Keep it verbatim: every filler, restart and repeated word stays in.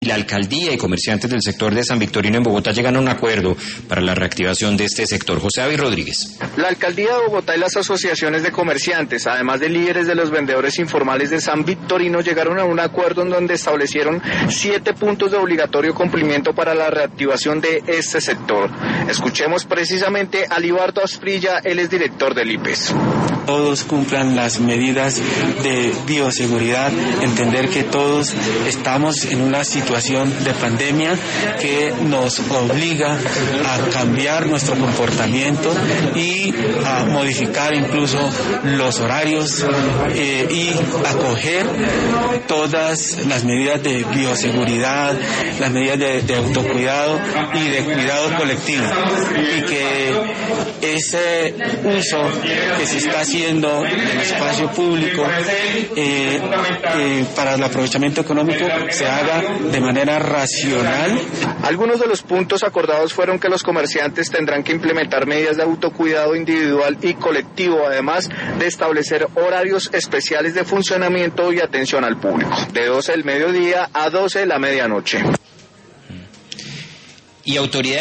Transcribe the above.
La alcaldía y comerciantes del sector de San Victorino en Bogotá llegan a un acuerdo para la reactivación de este sector. José David Rodríguez. La alcaldía de Bogotá y las asociaciones de comerciantes, además de líderes de los vendedores informales de San Victorino, llegaron a un acuerdo en donde establecieron siete puntos de obligatorio cumplimiento para la reactivación de este sector. Escuchemos precisamente a Libardo Asprilla, él es director del I P E S. Todos cumplan las medidas de bioseguridad, entender que todos estamos en una situación de pandemia que nos obliga a cambiar nuestro comportamiento y a modificar incluso los horarios eh, y acoger todas las medidas de bioseguridad, las medidas de, de autocuidado y de cuidado colectivo, y que ese uso que se está haciendo del espacio público eh, eh, para el aprovechamiento económico se haga de manera racional. Algunos de los puntos acordados fueron que los comerciantes tendrán que implementar medidas de autocuidado individual y colectivo, además de establecer horarios especiales de funcionamiento y atención al público, de doce del mediodía a doce de la medianoche. Y autoridades